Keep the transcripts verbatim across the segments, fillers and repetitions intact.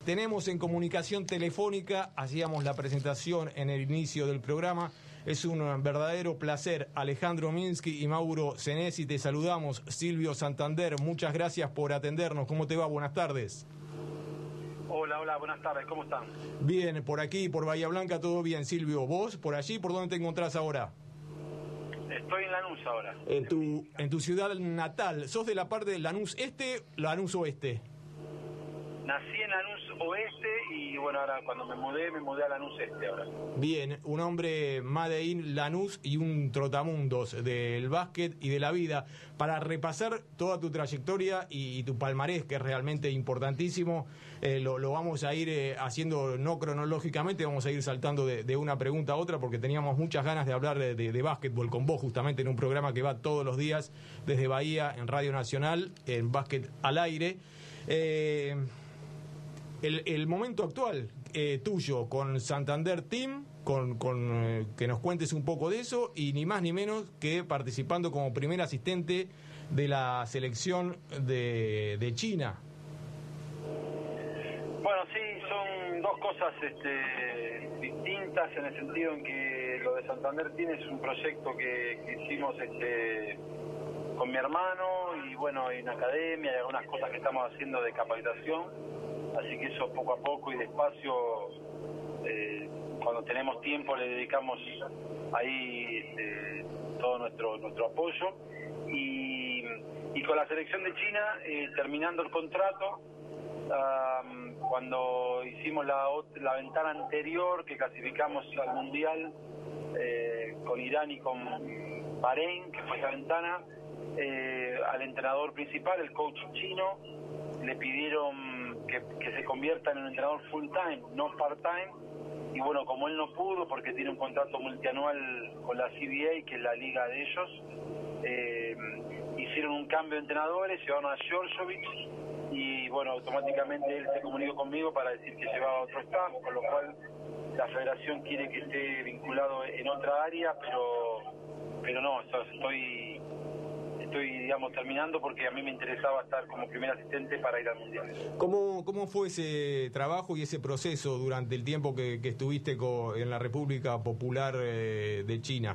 tenemos en comunicación telefónica, hacíamos la presentación en el inicio del programa, es un verdadero placer. Alejandro Minsky y Mauro Senesi, te saludamos. Silvio Santander, muchas gracias por atendernos. ¿Cómo te va? Buenas tardes. Hola, hola, buenas tardes, ¿cómo están? Bien, por aquí, por Bahía Blanca, todo bien. Silvio, ¿vos por allí, por dónde te encontrás ahora? Estoy en Lanús ahora. En tu, en tu ciudad natal. ¿Sos de la parte de Lanús Este, Lanús Oeste? Nací en Lanús Oeste y bueno, ahora cuando me mudé, me mudé a Lanús Este ahora. Bien, un hombre Made in Lanús y un trotamundos del básquet y de la vida. Para repasar toda tu trayectoria y, y tu palmarés, que es realmente importantísimo, eh, lo, lo vamos a ir eh, haciendo no cronológicamente, vamos a ir saltando de, de una pregunta a otra, porque teníamos muchas ganas de hablar de, de, de básquetbol con vos, justamente en un programa que va todos los días desde Bahía, en Radio Nacional, en Básquet al Aire. Eh... El, el momento actual eh, tuyo con Santander Team, con, con eh, que nos cuentes un poco de eso, y ni más ni menos que participando como primer asistente de la selección de, de China. Bueno, sí, son dos cosas este, distintas en el sentido en que lo de Santander Team es un proyecto que, que hicimos este, con mi hermano y bueno, en academia y algunas cosas que estamos haciendo de capacitación. Así que eso poco a poco y despacio, eh, cuando tenemos tiempo le dedicamos ahí este, todo nuestro nuestro apoyo. Y, y con la selección de China, eh, terminando el contrato, um, cuando hicimos la, la ventana anterior, que clasificamos al Mundial eh, con Irán y con Bahrein, que fue esa ventana, eh, al entrenador principal, el coach chino, le pidieron que, que se convierta en un entrenador full time, no part time, y bueno, como él no pudo porque tiene un contrato multianual con la C B A, que es la liga de ellos, eh, hicieron un cambio de entrenadores, llevaron a Georgievich y bueno, automáticamente él se comunicó conmigo para decir que llevaba otro staff, con lo cual la federación quiere que esté vinculado en otra área, pero pero no, estoy estoy digamos terminando porque a mí me interesaba estar como primer asistente para ir al Mundial. ¿Cómo, cómo fue ese trabajo y ese proceso durante el tiempo que, que estuviste co, en la República Popular eh, de China?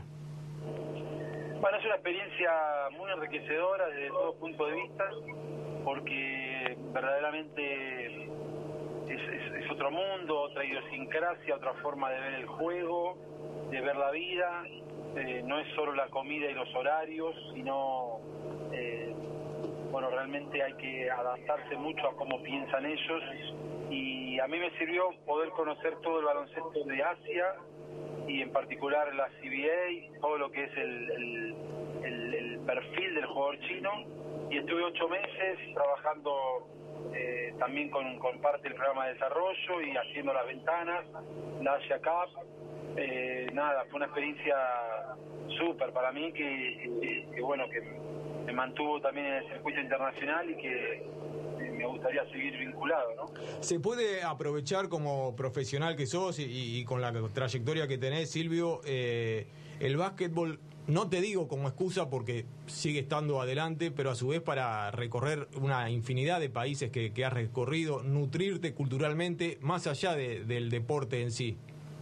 Bueno, es una experiencia muy enriquecedora desde todo punto de vista, porque verdaderamente es, es, es otro mundo, otra idiosincrasia, otra forma de ver el juego, de ver la vida. Eh, no es solo la comida y los horarios, sino, eh, bueno, realmente hay que adaptarse mucho a cómo piensan ellos, y a mí me sirvió poder conocer todo el baloncesto de Asia, y en particular la C B A, todo lo que es el, el, el, el perfil del jugador chino, y estuve ocho meses trabajando eh, también con, con parte del programa de desarrollo y haciendo las ventanas, la Asia Cup. Eh, nada, fue una experiencia súper para mí que, que, que bueno, que me mantuvo también en el circuito internacional y que me gustaría seguir vinculado, ¿no? ¿Se puede aprovechar como profesional que sos y, y con la trayectoria que tenés, Silvio, eh, el básquetbol, no te digo como excusa porque sigue estando adelante, pero a su vez para recorrer una infinidad de países que, que has recorrido, nutrirte culturalmente más allá de, del deporte en sí?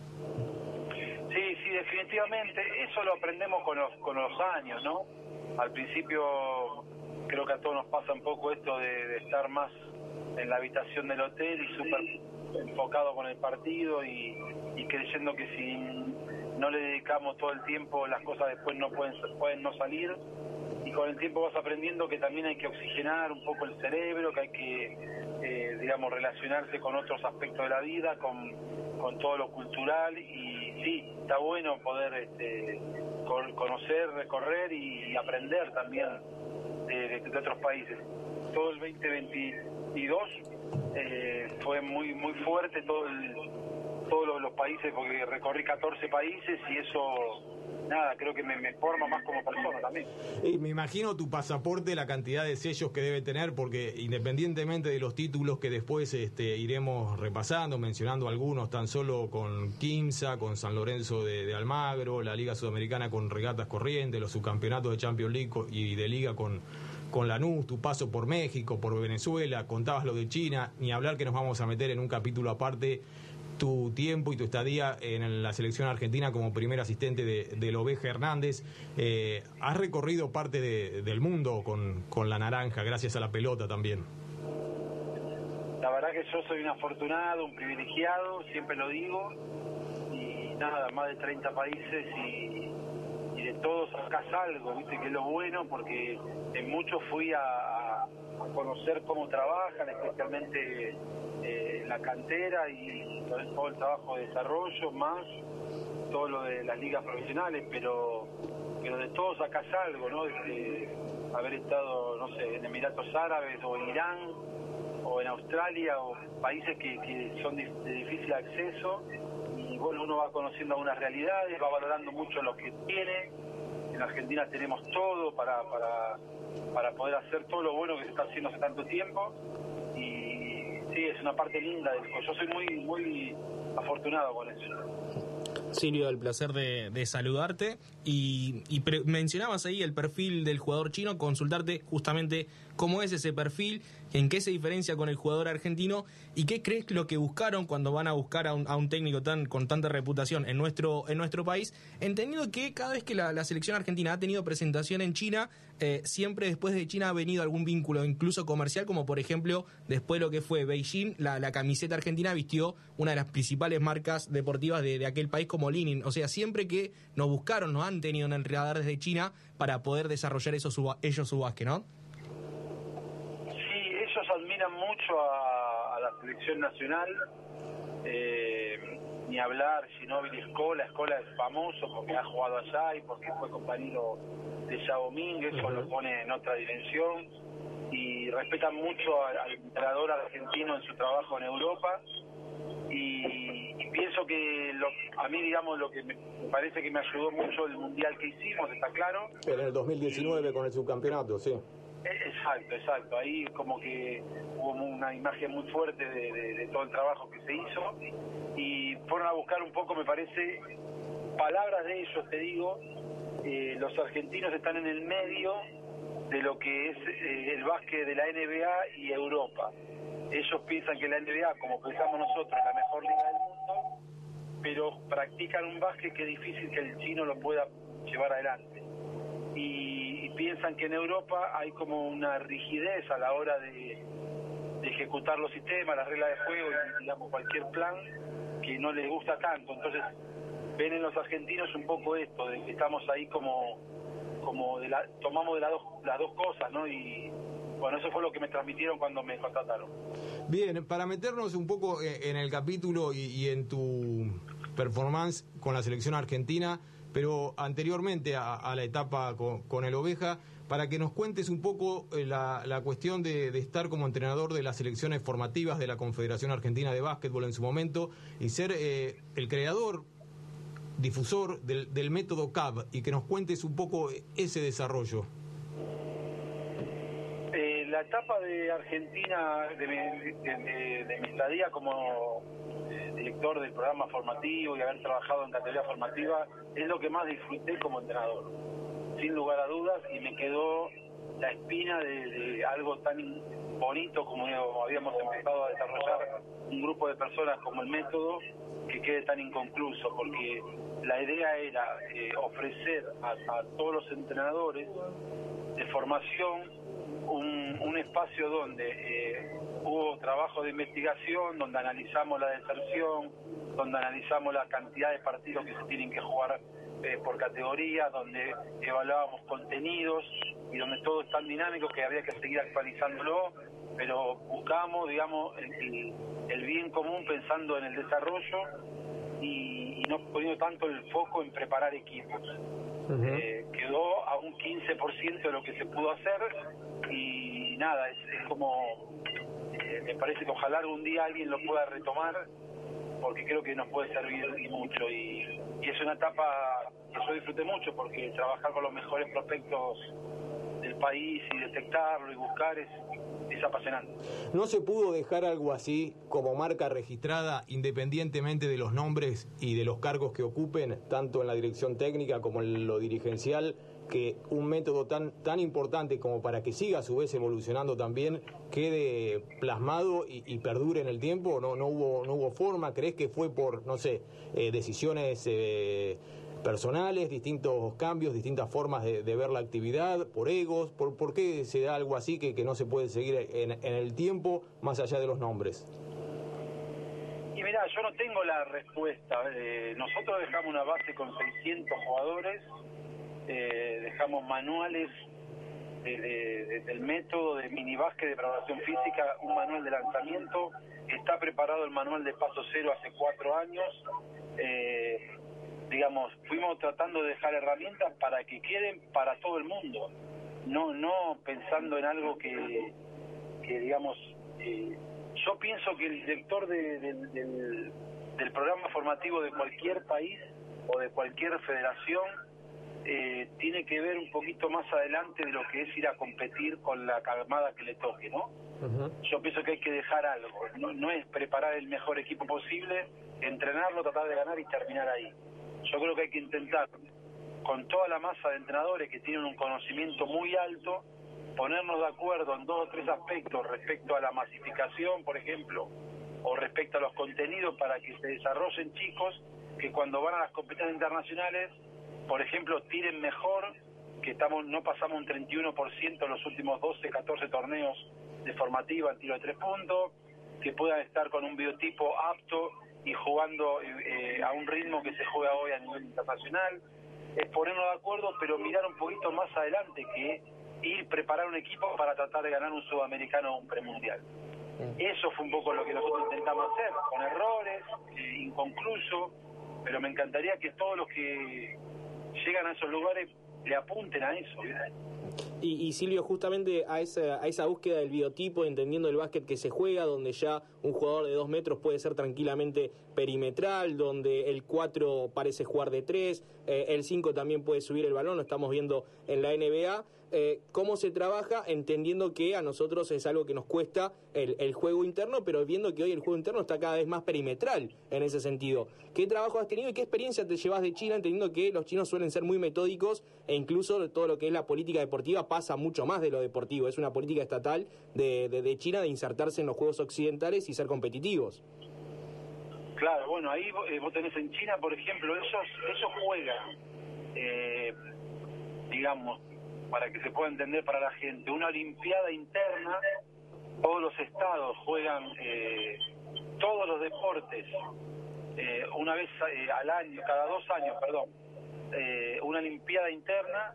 Sí, sí, definitivamente. Eso lo aprendemos con los, con los años, ¿no? Al principio creo que a todos nos pasa un poco esto de, de estar más en la habitación del hotel y súper enfocado con el partido y, y creyendo que si no le dedicamos todo el tiempo las cosas después no pueden, pueden no salir. Y con el tiempo vas aprendiendo que también hay que oxigenar un poco el cerebro, que hay que, eh, digamos, relacionarse con otros aspectos de la vida, con, con todo lo cultural, y sí, está bueno poder este, conocer, recorrer y aprender también de, de otros países. Todo el veinte veintidós eh, fue muy muy fuerte, todo el, todos los, los países, porque recorrí catorce países y eso... Nada, creo que me, me forma más como persona también. Y me imagino tu pasaporte, la cantidad de sellos que debe tener, porque independientemente de los títulos que después este, iremos repasando, mencionando algunos, tan solo con Quimsa, con San Lorenzo de, de Almagro, la Liga Sudamericana con Regatas Corrientes, los subcampeonatos de Champions League y de Liga con, con Lanús, tu paso por México, por Venezuela, contabas lo de China, ni hablar que nos vamos a meter en un capítulo aparte tu tiempo y tu estadía en la selección argentina como primer asistente de, de Oveja Hernández. Eh, has recorrido parte de, del mundo con, con la naranja, gracias a la pelota también. La verdad que yo soy un afortunado, un privilegiado, siempre lo digo, y nada, más de treinta países y, y de todos sacás algo, viste que es lo bueno, porque en muchos fui a, a conocer cómo trabajan, especialmente eh, la cantera y todo el, todo el trabajo de desarrollo, más todo lo de las ligas profesionales, pero pero de todos sacás algo, ¿no? De haber estado, no sé, en Emiratos Árabes o en Irán, o en Australia, o países que, que son de, de difícil acceso, y bueno, uno va conociendo algunas realidades, va valorando mucho lo que tiene. En Argentina tenemos todo para, para, para poder hacer todo lo bueno que se está haciendo hace tanto tiempo, y sí, es una parte linda del juego. Yo soy muy, muy afortunado con eso. Silvio, el placer de, de saludarte, y, y pre- mencionabas ahí el perfil del jugador chino, consultarte justamente cómo es ese perfil, en qué se diferencia con el jugador argentino, y qué crees lo que buscaron cuando van a buscar a un, a un técnico tan con tanta reputación en nuestro en nuestro país, entendiendo que cada vez que la, la selección argentina ha tenido presentación en China, eh, siempre después de China ha venido algún vínculo, incluso comercial, como por ejemplo después de lo que fue Beijing, la, la camiseta argentina vistió una de las principales marcas deportivas de, de aquel país como Li-Ning. O sea, siempre que nos buscaron, nos han tenido en el radar desde China para poder desarrollar eso su, ellos su básquet, ¿no? Ellos admiran mucho a, a la selección nacional, eh, ni hablar, Ginóbili Escola, Escola es famoso porque ha jugado allá y porque fue compañero de Yao Ming, eso uh-huh. lo pone en otra dimensión, y respetan mucho al, al entrenador argentino en su trabajo en Europa, y, y pienso que lo, a mí, digamos, lo que me, me parece que me ayudó mucho el mundial que hicimos, está claro. En el dos mil diecinueve y, con el subcampeonato, sí. Exacto, exacto. Ahí como que hubo una imagen muy fuerte de, de, de todo el trabajo que se hizo, y fueron a buscar un poco, me parece, palabras de ellos, te digo, eh, los argentinos están en el medio de lo que es eh, el básquet de la N B A y Europa. Ellos piensan que la N B A, como pensamos nosotros, es la mejor liga del mundo, pero practican un básquet que es difícil que el chino lo pueda llevar adelante. Y, y piensan que en Europa hay como una rigidez a la hora de, de ejecutar los sistemas, las reglas de juego y, digamos, cualquier plan que no les gusta tanto. Entonces ven en los argentinos un poco esto, de que estamos ahí como, como de la, tomamos de las dos, las dos cosas, ¿no? Y bueno, eso fue lo que me transmitieron cuando me contrataron. Bien, para meternos un poco en el capítulo y, y en tu performance con la selección argentina, pero anteriormente a, a la etapa con, con el Oveja, para que nos cuentes un poco la, la cuestión de, de estar como entrenador de las selecciones formativas de la Confederación Argentina de Básquetbol en su momento, y ser eh, el creador, difusor del, del método C A B, y que nos cuentes un poco ese desarrollo. Eh, la etapa de Argentina, de mi, de, de, de mi estadía como director del programa formativo y haber trabajado en categoría formativa, es lo que más disfruté como entrenador, sin lugar a dudas, y me quedó la espina de, de algo tan bonito como habíamos empezado a desarrollar un grupo de personas como el método, que quede tan inconcluso, porque la idea era eh, ofrecer a, a todos los entrenadores de formación un, un espacio donde eh, hubo trabajo de investigación, donde analizamos la deserción, donde analizamos la cantidad de partidos que se tienen que jugar eh, por categoría, donde evaluábamos contenidos y donde todo es tan dinámico que había que seguir actualizándolo, pero buscamos, digamos, el, el, el bien común pensando en el desarrollo y, y no poniendo tanto el foco en preparar equipos. Uh-huh. Eh, quedó a un quince por ciento de lo que se pudo hacer y nada, es, es como, eh, me parece que ojalá algún día alguien lo pueda retomar, porque creo que nos puede servir y mucho, y, y es una etapa que yo disfruté mucho, porque trabajar con los mejores prospectos del país y detectarlo y buscar es, es apasionante. ¿No se pudo dejar algo así como marca registrada, independientemente de los nombres y de los cargos que ocupen, tanto en la dirección técnica como en lo dirigencial, que un método tan, tan importante como para que siga a su vez evolucionando también quede plasmado y, y perdure en el tiempo? ¿No, no hubo, no hubo forma? ¿Crees que fue por, no sé, eh, decisiones eh, personales, distintos cambios, distintas formas de, de ver la actividad, por egos? ¿Por, por qué se da algo así que, que no se puede seguir en, en el tiempo más allá de los nombres? Y mirá, yo no tengo la respuesta. Eh, nosotros dejamos una base con seiscientos jugadores, eh, dejamos manuales de, de, de, del método de minibásquet de preparación física, un manual de lanzamiento, está preparado el manual de paso cero hace cuatro años. Eh, digamos, fuimos tratando de dejar herramientas para que queden para todo el mundo, no no pensando en algo que, que digamos, eh, yo pienso que el director de, de, del, del programa formativo de cualquier país o de cualquier federación eh, tiene que ver un poquito más adelante de lo que es ir a competir con la camada que le toque, ¿no? Uh-huh. Yo pienso que hay que dejar algo, no, no es preparar el mejor equipo posible, entrenarlo, tratar de ganar y terminar ahí. Yo creo que hay que intentar, con toda la masa de entrenadores que tienen un conocimiento muy alto, ponernos de acuerdo en dos o tres aspectos respecto a la masificación, por ejemplo, o respecto a los contenidos para que se desarrollen chicos que cuando van a las competencias internacionales, por ejemplo, tiren mejor, que estamos no pasamos un treinta y uno por ciento en los últimos doce, catorce torneos de formativa en tiro de tres puntos, que puedan estar con un biotipo apto y jugando eh, a un ritmo que se juega hoy a nivel internacional. Es ponernos de acuerdo, pero mirar un poquito más adelante que ir preparar un equipo para tratar de ganar un sudamericano o un premundial. Eso fue un poco lo que nosotros intentamos hacer, con errores, eh, inconcluso, pero me encantaría que todos los que llegan a esos lugares le apunten a eso. Y, y Silvio, justamente a esa, a esa búsqueda del biotipo, entendiendo el básquet que se juega, donde ya un jugador de dos metros puede ser tranquilamente perimetral, donde el cuatro parece jugar de tres, eh, el cinco también puede subir el balón, lo estamos viendo en la N B A. Eh, ¿Cómo se trabaja? Entendiendo que a nosotros es algo que nos cuesta el, el juego interno, pero viendo que hoy el juego interno está cada vez más perimetral en ese sentido. ¿Qué trabajo has tenido y qué experiencia te llevas de China, entendiendo que los chinos suelen ser muy metódicos e incluso todo lo que es la política deportiva pasa mucho más de lo deportivo? Es una política estatal de, de, de China de insertarse en los juegos occidentales y ser competitivos. Claro, bueno, ahí eh, vos tenés en China, por ejemplo, ellos, ellos juegan, eh, digamos, para que se pueda entender para la gente, una olimpiada interna, todos los estados juegan eh, todos los deportes eh, una vez eh, al año, cada dos años, perdón, eh, una olimpiada interna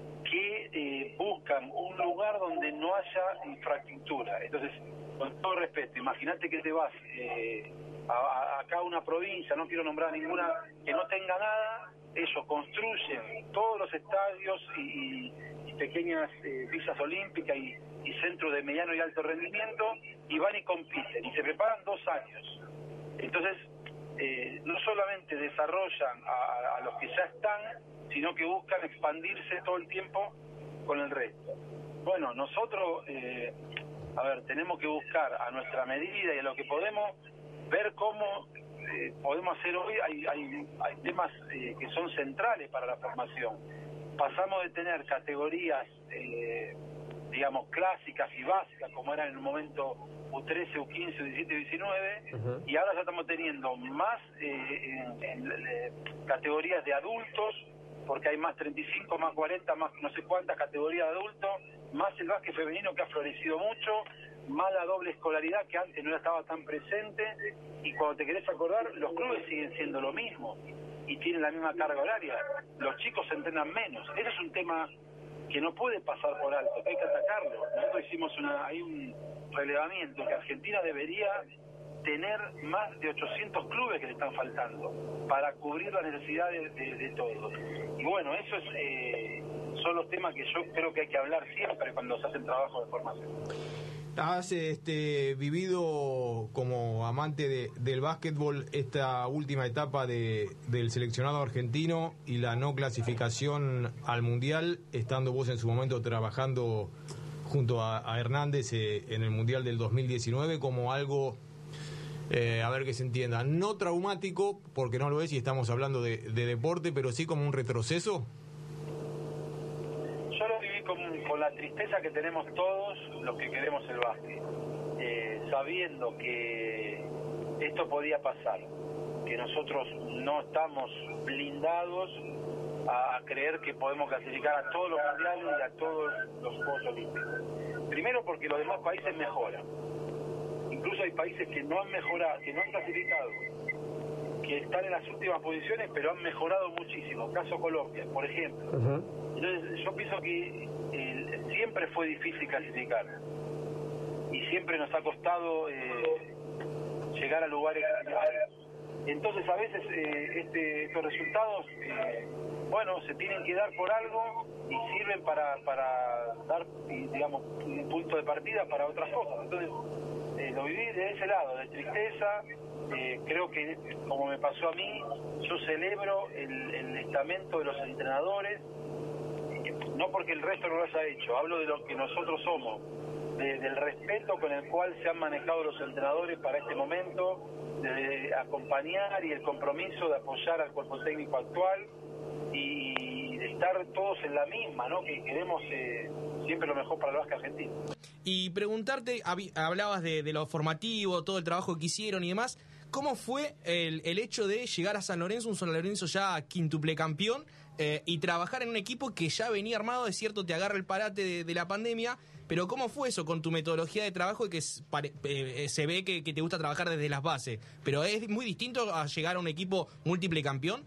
que eh, buscan un lugar donde no haya infraestructura. Entonces, con todo respeto, imagínate que te vas eh, a, a acá a una provincia, no quiero nombrar ninguna, que no tenga nada, ellos construyen todos los estadios y, y pequeñas eh, villas olímpicas y, y centros de mediano y alto rendimiento, y van y compiten, y se preparan dos años. Entonces, eh, no solamente desarrollan a, a los que ya están, sino que buscan expandirse todo el tiempo con el resto. Bueno, nosotros, eh, a ver, tenemos que buscar a nuestra medida y a lo que podemos, ver cómo eh, podemos hacer hoy. Hay, hay, hay temas eh, que son centrales para la formación. Pasamos de tener categorías, eh, digamos, clásicas y básicas, como eran en un momento U trece, U quince, U diecisiete, U diecinueve, uh-huh. Y ahora ya estamos teniendo más eh, en, en, en categorías de adultos, porque hay más treinta y cinco, más cuarenta, más no sé cuántas categorías de adultos, más el básquet femenino que ha florecido mucho, más la doble escolaridad que antes no estaba tan presente, y cuando te querés acordar, los clubes siguen siendo lo mismo y tienen la misma carga horaria. Los chicos se entrenan menos. Ese es un tema que no puede pasar por alto, que hay que atacarlo. Nosotros hicimos una, hay un relevamiento que Argentina debería tener más de ochocientos clubes que le están faltando para cubrir las necesidades de, de, de todos. Y bueno, eso es, eh, son los temas que yo creo que hay que hablar siempre cuando se hacen trabajos de formación. Has este, vivido como amante de, del básquetbol esta última etapa de, del seleccionado argentino y la no clasificación al Mundial, estando vos en su momento trabajando junto a, a Hernández eh, en el Mundial del dos mil diecinueve como algo, eh, a ver que se entienda, no traumático, porque no lo es y estamos hablando de, de deporte, pero sí como un retroceso. con, con la tristeza que tenemos todos los que queremos el básquet, eh, sabiendo que esto podía pasar, que nosotros no estamos blindados a, a creer que podemos clasificar a todos los mundiales y a todos los Juegos Olímpicos. Primero porque los demás países mejoran. Incluso hay países que no han mejorado, que no han clasificado, que están en las últimas posiciones, pero han mejorado muchísimo. Caso Colombia, por ejemplo. Uh-huh. Entonces, yo pienso que eh, siempre fue difícil clasificar. Y siempre nos ha costado eh, llegar a lugares altos. Entonces, a veces eh, este, estos resultados, eh, bueno, se tienen que dar por algo y sirven para, para dar, digamos, un punto de partida para otras cosas. Entonces, eh, lo viví de ese lado, de tristeza. Eh, creo que, como me pasó a mí, yo celebro el, el estamento de los entrenadores, no porque el resto no lo haya hecho, hablo de lo que nosotros somos, de, del respeto con el cual se han manejado los entrenadores para este momento, de acompañar y el compromiso de apoyar al cuerpo técnico actual y de estar todos en la misma, ¿no? Que queremos eh, siempre lo mejor para el básquet argentino. Y preguntarte, hablabas de, de lo formativo, todo el trabajo que hicieron y demás, ¿cómo fue el, el hecho de llegar a San Lorenzo, un San Lorenzo ya quíntuple campeón, eh, y trabajar en un equipo que ya venía armado? Es cierto, te agarra el parate de, de la pandemia, pero ¿cómo fue eso con tu metodología de trabajo y que es, pare, eh, se ve que, que te gusta trabajar desde las bases? ¿Pero es muy distinto a llegar a un equipo múltiple campeón?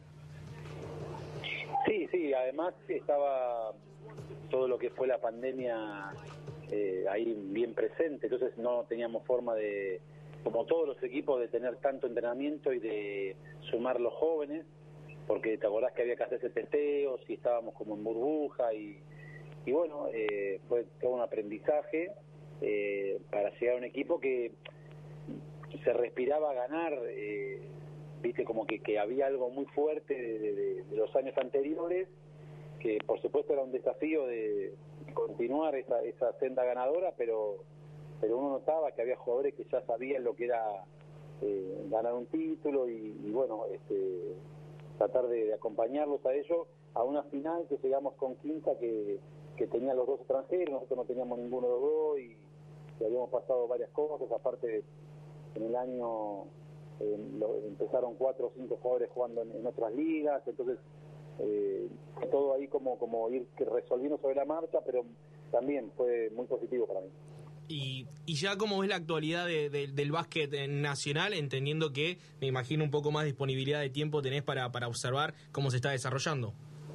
Sí, sí, además estaba todo lo que fue la pandemia eh, ahí bien presente, entonces no teníamos forma de, como todos los equipos, de tener tanto entrenamiento y de sumar los jóvenes, porque te acordás que había que hacerse testeos y estábamos como en burbuja y, y bueno, eh, fue todo un aprendizaje eh, para llegar a un equipo que se respiraba a ganar, eh, viste como que, que había algo muy fuerte de, de, de los años anteriores, que por supuesto era un desafío de continuar esa, esa senda ganadora, pero pero uno notaba que había jugadores que ya sabían lo que era eh, ganar un título y, y bueno, este, tratar de, de acompañarlos a ellos a una final que llegamos con Quinta que, que tenía los dos extranjeros, nosotros no teníamos ninguno de los dos y, y habíamos pasado varias cosas, aparte en el año eh, lo, empezaron cuatro o cinco jugadores jugando en, en otras ligas, entonces eh, todo ahí como, como ir resolviendo sobre la marcha, pero también fue muy positivo para mí. Y, y ya cómo ves la actualidad de, de, del básquet nacional, entendiendo que me imagino un poco más disponibilidad de tiempo tenés para, para observar cómo se está desarrollando.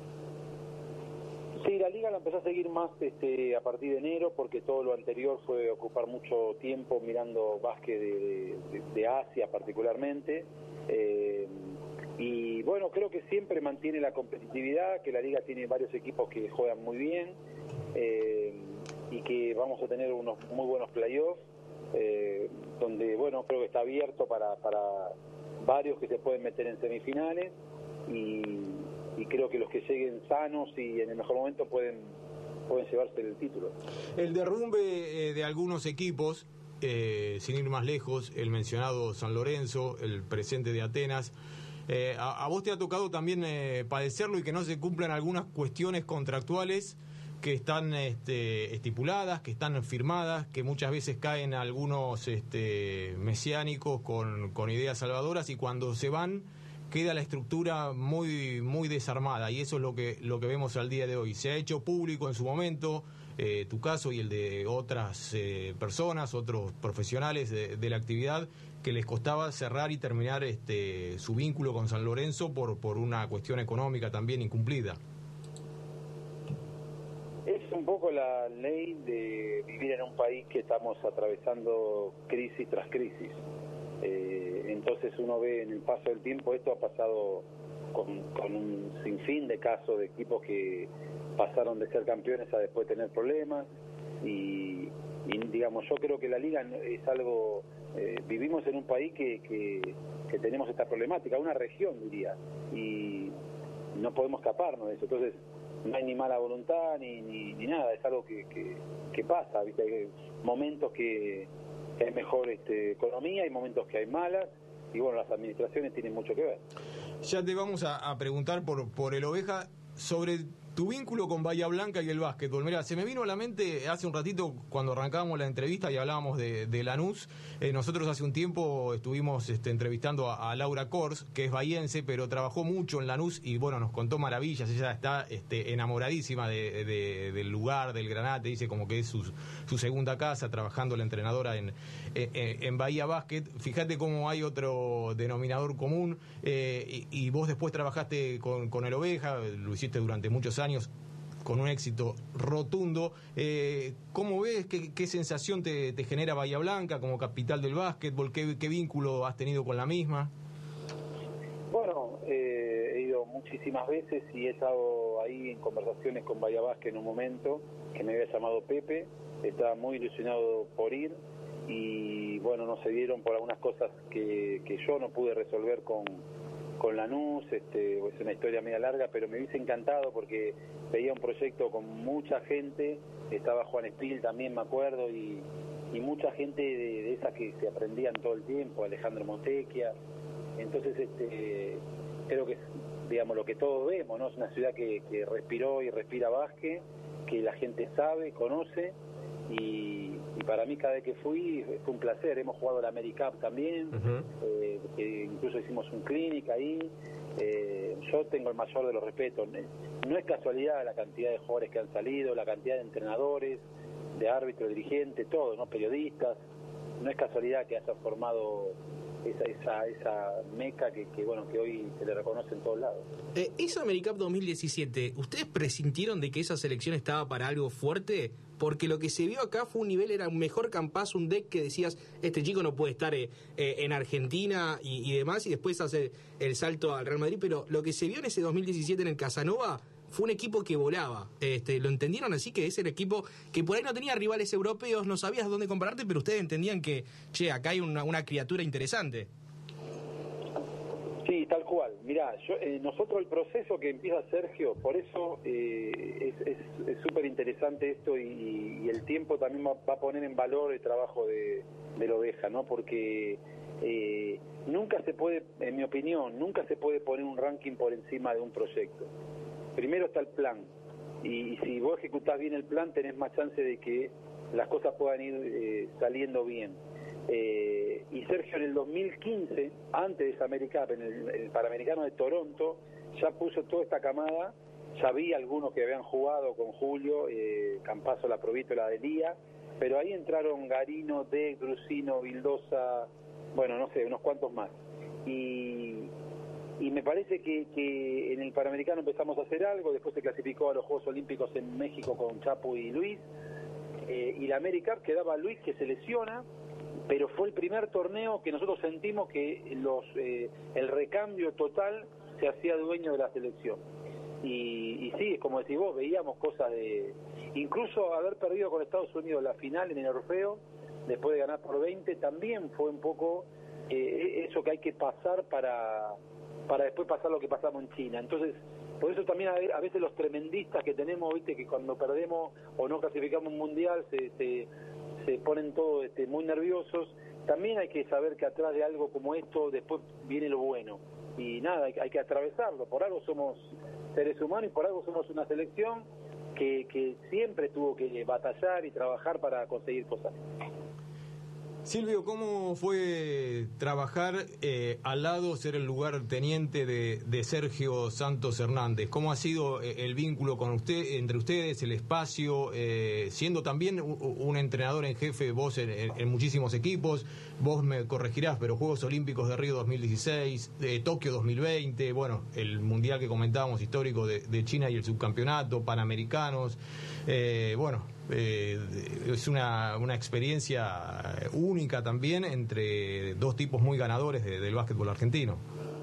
Sí, la liga la empezó a seguir más este, a partir de enero, porque todo lo anterior fue ocupar mucho tiempo mirando básquet de, de, de Asia particularmente. Eh, y bueno, creo que siempre mantiene la competitividad, que la liga tiene varios equipos que juegan muy bien. Eh, y que vamos a tener unos muy buenos playoffs, eh, donde, bueno, creo que está abierto para, para varios que se pueden meter en semifinales y, y creo que los que lleguen sanos y en el mejor momento pueden, pueden llevarse el título. El derrumbe eh, de algunos equipos, eh, sin ir más lejos, el mencionado San Lorenzo, el presente de Atenas, eh, a, a vos te ha tocado también eh, padecerlo y que no se cumplan algunas cuestiones contractuales que están este, estipuladas, que están firmadas, que muchas veces caen algunos este, mesiánicos con, con ideas salvadoras y cuando se van queda la estructura muy muy desarmada y eso es lo que lo que vemos al día de hoy. Se ha hecho público en su momento eh, tu caso y el de otras eh, personas, otros profesionales de, de la actividad que les costaba cerrar y terminar este, su vínculo con San Lorenzo por, por una cuestión económica también incumplida. Es un poco la ley de vivir en un país que estamos atravesando crisis tras crisis. Eh, entonces uno ve en el paso del tiempo, esto ha pasado con, con un sinfín de casos de equipos que pasaron de ser campeones a después tener problemas y, y digamos, yo creo que la liga es algo, eh, vivimos en un país que, que, que tenemos esta problemática, una región diría, y no podemos escaparnos de eso, entonces no hay ni mala voluntad ni, ni, ni nada, es algo que, que, que pasa, ¿viste? Hay momentos que, que hay mejor este, economía, hay momentos que hay malas, y bueno, las administraciones tienen mucho que ver. Ya te vamos a, a preguntar por, por el Oveja sobre Tu vínculo con Bahía Blanca y el básquetbol. Mira, se me vino a la mente hace un ratito cuando arrancábamos la entrevista y hablábamos de, de Lanús. Eh, nosotros hace un tiempo estuvimos este, entrevistando a, a Laura Kors, que es bahiense, pero trabajó mucho en Lanús y bueno, nos contó maravillas. Ella está este, enamoradísima de, de, del lugar, del Granate, dice como que es su, su segunda casa, trabajando la entrenadora en, en, en Bahía Básquet. Fíjate cómo hay otro denominador común, eh, y, y vos después trabajaste con, con el Oveja, lo hiciste durante muchos años con un éxito rotundo. Eh, ¿Cómo ves? ¿Qué, qué sensación te, te genera Bahía Blanca como capital del básquetbol? ¿Qué, qué vínculo has tenido con la misma? Bueno, eh, he ido muchísimas veces y he estado ahí en conversaciones con Bahía Básquet en un momento, que me había llamado Pepe, estaba muy ilusionado por ir y bueno, no se dieron por algunas cosas que, que yo no pude resolver con con Lanús. Este, es una historia media larga, pero me hubiese encantado porque veía un proyecto con mucha gente, estaba Juan Espil también, me acuerdo, y, y mucha gente de, de esas que se aprendían todo el tiempo, Alejandro Montequia. Entonces, este, creo que es, digamos, lo que todos vemos, ¿no? Es una ciudad que, que respiró y respira básquet, que la gente sabe, conoce, y, y para mí cada vez que fui fue un placer. Hemos jugado la AmeriCup también, uh-huh. eh, que incluso hicimos un clinic ahí. Eh, yo tengo el mayor de los respetos. No es casualidad la cantidad de jugadores que han salido, la cantidad de entrenadores, de árbitros, dirigentes, todos, ¿no? Periodistas. No es casualidad que haya formado esa esa esa meca que, que bueno que hoy se le reconoce en todos lados. Eh, esa AmeriCup dos mil diecisiete, ¿ustedes presintieron de que esa selección estaba para algo fuerte? Porque lo que se vio acá fue un nivel, era un mejor campazo, un deck que decías, este chico no puede estar eh, eh, en Argentina y, y demás, y después hace el salto al Real Madrid, pero lo que se vio en ese dos mil diecisiete en el Casanova fue un equipo que volaba. Este, ¿lo entendieron así? Que es el equipo que por ahí no tenía rivales europeos, no sabías dónde compararte, pero ustedes entendían que, che, acá hay una, una criatura interesante. Sí, tal cual. Mirá, yo, eh, nosotros el proceso que empieza Sergio, por eso eh, es súper interesante esto y, y el tiempo también va, va a poner en valor el trabajo de, de la Oveja, ¿no? Porque eh, nunca se puede, en mi opinión, nunca se puede poner un ranking por encima de un proyecto. Primero está el plan, y si vos ejecutás bien el plan tenés más chance de que las cosas puedan ir eh, saliendo bien. Eh, y Sergio en el dos mil quince, antes de esa AmeriCup, en el, el Panamericano de Toronto, ya puso toda esta camada. Ya vi algunos que habían jugado con Julio, eh, Campazo, La Provítola de Lía, pero ahí entraron Garino, De, Drusino, Vildosa, bueno, no sé, unos cuantos más. Y... Y me parece que, que en el Panamericano empezamos a hacer algo, después se clasificó a los Juegos Olímpicos en México con Chapu y Luis, eh, y la AmeriCup quedaba Luis, que se lesiona, pero fue el primer torneo que nosotros sentimos que los eh, el recambio total se hacía dueño de la selección. Y, y sí, como decís vos, veíamos cosas de... Incluso haber perdido con Estados Unidos la final en el Orfeo, después de ganar por veinte, también fue un poco eh, eso que hay que pasar para... para después pasar lo que pasamos en China. Entonces, por eso también a veces los tremendistas que tenemos, viste, que cuando perdemos o no clasificamos un mundial se, se, se ponen todos este, muy nerviosos. También hay que saber que atrás de algo como esto después viene lo bueno. Y nada, hay, hay que atravesarlo. Por algo somos seres humanos y por algo somos una selección que, que siempre tuvo que batallar y trabajar para conseguir cosas. Silvio, ¿cómo fue trabajar eh, al lado, ser el lugarteniente de, de Sergio Santos Hernández? ¿Cómo ha sido eh, el vínculo con usted, entre ustedes, el espacio, eh, siendo también un, un entrenador en jefe, vos en, en, en muchísimos equipos? Vos me corregirás, pero Juegos Olímpicos de Río dos mil dieciséis, de Tokio dos mil veinte, bueno, el Mundial que comentábamos histórico de, de China y el subcampeonato, Panamericanos, eh, bueno... Eh, es una, una experiencia única también entre dos tipos muy ganadores de, del básquetbol argentino.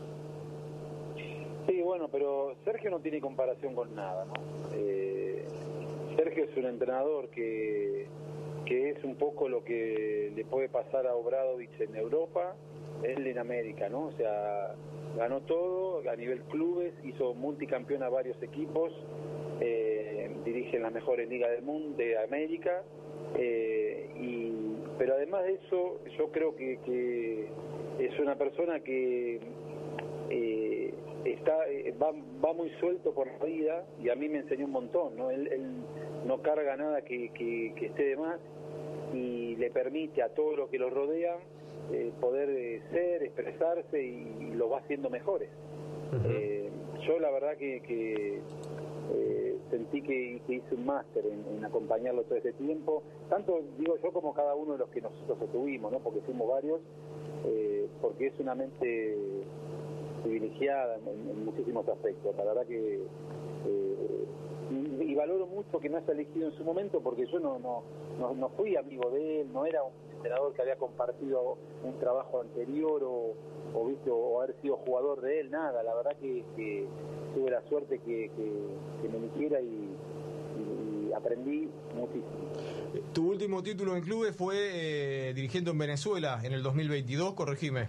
Sí, bueno, pero Sergio no tiene comparación con nada, ¿no? Eh, Sergio es un entrenador que, que es un poco lo que le puede pasar a Obradovic en Europa, él en América, ¿no? O sea, ganó todo a nivel clubes, hizo multicampeón a varios equipos. Eh, dirige en las mejores ligas del mundo, de América, eh, y, pero además de eso, yo creo que, que es una persona que eh, está eh, va, va muy suelto por la vida y a mí me enseñó un montón, ¿no? Él, él no carga nada que, que, que esté de más y le permite a todo lo que lo rodea eh, poder eh, ser, expresarse y, y lo va haciendo mejores. Uh-huh. eh, yo la verdad que, que eh, sentí que, que hice un máster en, en acompañarlo todo este tiempo, tanto digo yo como cada uno de los que nosotros tuvimos, ¿no? Porque fuimos varios, eh, porque es una mente privilegiada en, en muchísimos aspectos. La verdad que eh, y, y valoro mucho que me haya elegido en su momento, porque yo no, no, no, no fui amigo de él, no era un entrenador que había compartido un trabajo anterior o, o, ¿viste? o haber sido jugador de él, nada. La verdad que, que tuve la suerte que, que, que me eligiera y, y, y aprendí muchísimo. Tu último título en clubes fue eh, dirigiendo en Venezuela en el dos mil veintidós, corregime.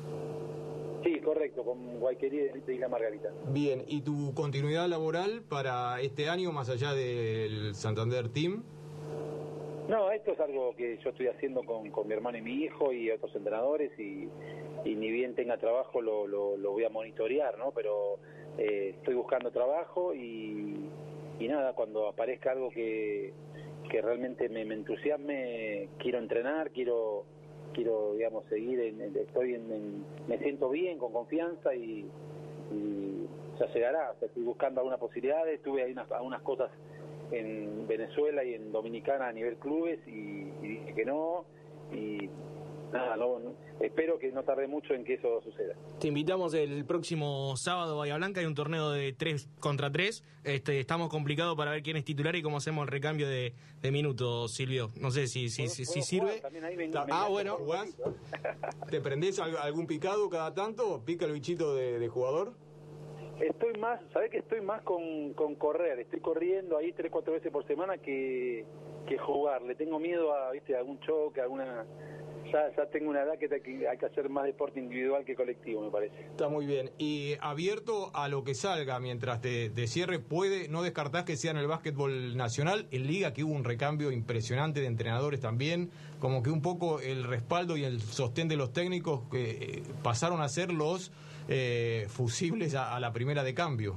Sí, correcto, con Guayquería de Isla Margarita. Bien, ¿y tu continuidad laboral para este año, más allá del Santander Team? No, esto es algo que yo estoy haciendo con, con mi hermano y mi hijo y otros entrenadores y, y ni bien tenga trabajo lo, lo, lo voy a monitorear, ¿no? Pero eh, estoy buscando trabajo y, y nada, cuando aparezca algo que, que realmente me, me entusiasme, quiero entrenar, quiero... quiero digamos seguir en, estoy en, en, me siento bien, con confianza y, y ya llegará. O sea, estoy buscando algunas posibilidades, tuve ahí unas, algunas cosas en Venezuela y en Dominicana a nivel clubes y, y dije que no y nada, no, no, espero que no tarde mucho en que eso suceda. Te invitamos el próximo sábado a Bahía Blanca, hay un torneo de tres contra tres, este, estamos complicados para ver quién es titular y cómo hacemos el recambio de, de minutos, Silvio. No sé si, si, si, si sirve. Me, me ah, bueno, jugás. ¿Te prendés algún picado cada tanto? ¿Pica el bichito de, de jugador? Estoy más, ¿sabés que estoy más con, con correr? Estoy corriendo ahí tres, cuatro veces por semana que, que jugar. Le tengo miedo a, viste, a algún choque, a alguna... Ya, ya tengo una edad que hay que hacer más deporte individual que colectivo, me parece. Está muy bien. Y abierto a lo que salga mientras te, te cierre, puede, no descartás que sea en el básquetbol nacional, en Liga, que hubo un recambio impresionante de entrenadores también, como que un poco el respaldo y el sostén de los técnicos que eh, pasaron a ser los eh, fusibles a, a la primera de cambio.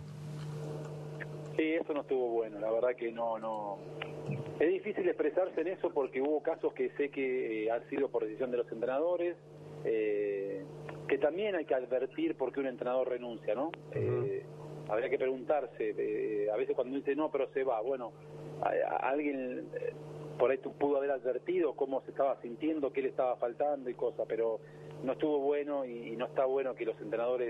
Sí, eso no estuvo bueno, la verdad que no, no... Es difícil expresarse en eso porque hubo casos que sé que eh, han sido por decisión de los entrenadores, eh, que también hay que advertir por qué un entrenador renuncia, ¿no? Uh-huh. Eh, habría que preguntarse, eh, a veces cuando dice no, pero se va, bueno, a, a alguien eh, por ahí pudo haber advertido cómo se estaba sintiendo, qué le estaba faltando y cosas, pero no estuvo bueno y, y no está bueno que los entrenadores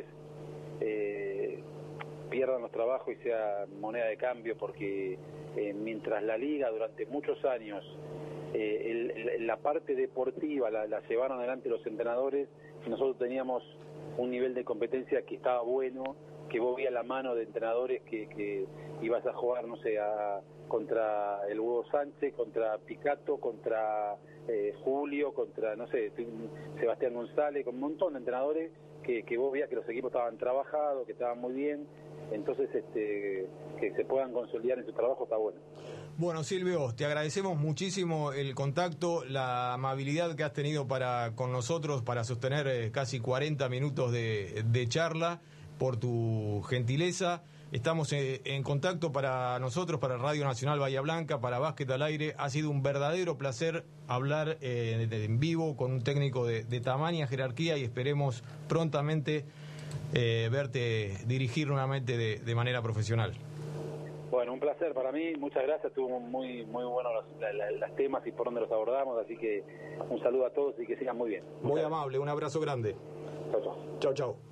eh, pierdan los trabajos y sea moneda de cambio porque... Eh, mientras la liga durante muchos años eh, el, el, la parte deportiva la, la llevaron adelante los entrenadores y nosotros teníamos un nivel de competencia que estaba bueno, que vos veías la mano de entrenadores que, que ibas a jugar, no sé, a, contra el Hugo Sánchez, contra Picato, contra eh, Julio, contra, no sé, Sebastián González, con un montón de entrenadores que, que vos veías que los equipos estaban trabajados, que estaban muy bien. Entonces, este, que se puedan consolidar en su trabajo está bueno. Bueno, Silvio, te agradecemos muchísimo el contacto, la amabilidad que has tenido para con nosotros para sostener eh, casi cuarenta minutos de, de charla, por tu gentileza. Estamos eh, en contacto para nosotros, para Radio Nacional Bahía Blanca, para Básquet al Aire. Ha sido un verdadero placer hablar eh, en vivo con un técnico de, de tamaña jerarquía y esperemos prontamente Eh, verte dirigir nuevamente de, de manera profesional. Bueno, un placer para mí, muchas gracias, estuvo muy muy buenos los la, la, los temas y por donde los abordamos, así que un saludo a todos y que sigan muy bien. Muy amable, un abrazo grande. Chau, chau. Chau, chau.